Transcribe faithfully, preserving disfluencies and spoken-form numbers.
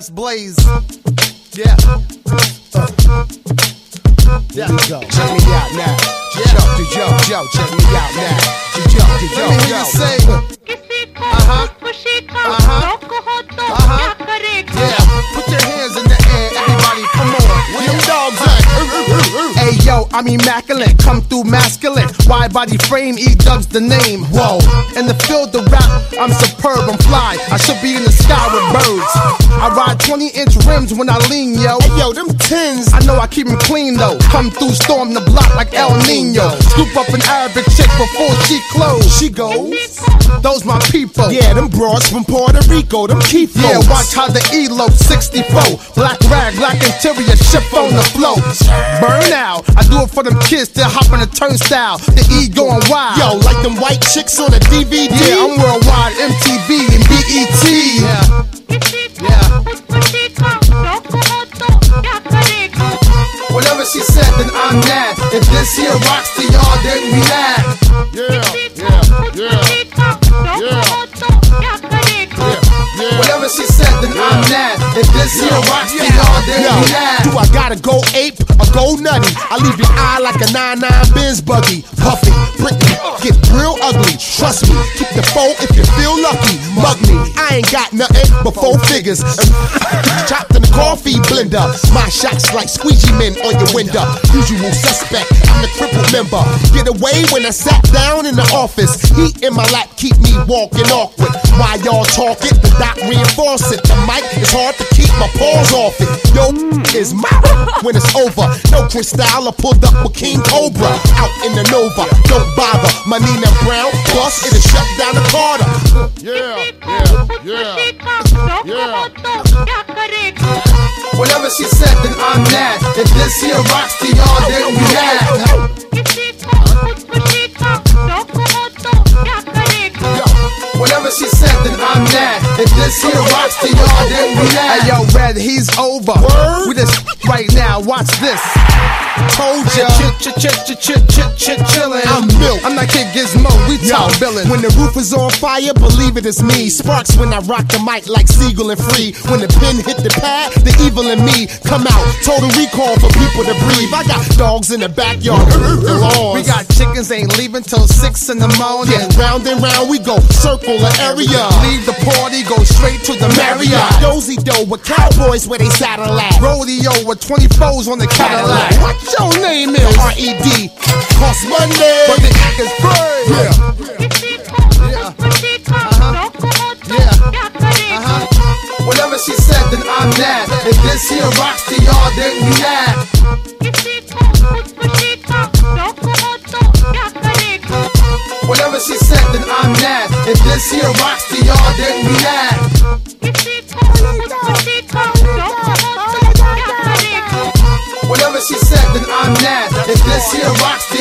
Blaze. Yeah. Uh. Yeah. Here we go. Check me out now. Yeah. Yo, to yo, yo, check me out now. To yo, to yo, let me hear you say. Uh-huh. Uh-huh. Uh-huh. Yeah. Put your hands in the air, everybody. Come on. Where them dogs at? Hey yo, I'm immaculate, come through masculine. Wide body frame, E-Dub's the name. Whoa, in the field of rap, I'm superb, I'm fly. I should be in the sky with birds. I ride twenty inch rims when I lean, yo. Hey yo, them tins, I know I keep them clean though. Come through, storm the block like El Nino. Scoop up an Arabic chick before she close. She goes, those my people. Yeah, them broads from Puerto Rico, them key folks. Yeah, watch how the elope sixty-four. Black rag, black interior, ship on the float. Burn out, I do it for them kids that hop on the turnstile. The E going wild. Yo, like them white chicks on a D V D. Yeah, I'm worldwide, M T V and B E T. Yeah, yeah. Whatever she said, then I'm mad. If this here rocks to y'all, then we laugh. Yeah, yeah, yeah, yeah. Whatever she said, then I'm mad. If this here rocks to y'all, then we laugh. Do I gotta go ape or go nutty? I leave your eye like a nine nine Benz buggy. Puffy, Britney, get real ugly. Trust me, keep the foe if you feel lucky. Mug me, I ain't got nothing but four figures. Chopped in the coffee blender. My shots like squeegee men on your window. Usual suspect, I'm the crippled member. Get away when I sat down in the office. Heat in my lap keep me walking awkward. While y'all talk it, the doc reinforce it. The mic is hard to keep my paws off it. Yo, is my when it's over. No Cristal, I pulled up with King Cobra. Out in the Nova, don't bother. My Nina Brown, plus it'll shut down the Carter. Yeah, yeah, yeah, yeah. Whatever she said, then I'm mad. If this here rocks to y'all, then we laugh. Whatever she said, then I'm mad. If this here rocks to y'all, then we laugh. Hey yo, Red, he's over. Word? We just right now, watch this. Told ya, chit chit chit chit chit chit chillin'. I'm milk. I'm not Kid Gizmo. We talk billin'. When the roof is on fire, believe it is me. Sparks when I rock the mic like Siegel and Free. When the pen hit the pad, the evil in me come out. Total recall for people to breathe. I got dogs in the backyard. We got chickens ain't leaving till six in the morning. Yeah, round and round we go, circle the area. Leave the party, go straight to the Marriott. Dozy dough with cowboys where they saddle at. Rodeo with twenty-fours on the Cadillac. What your name is? R E D Cost money, but the is free. Yeah. Yeah. Uh-huh. Yeah. Uh-huh. Whatever she said, then I'm mad. If this here rocks to y'all, then we laugh. Whatever she said, then I'm mad. If this here rocks to y'all, then we laugh. Whatever she said, then I'm mad. If this here rocks to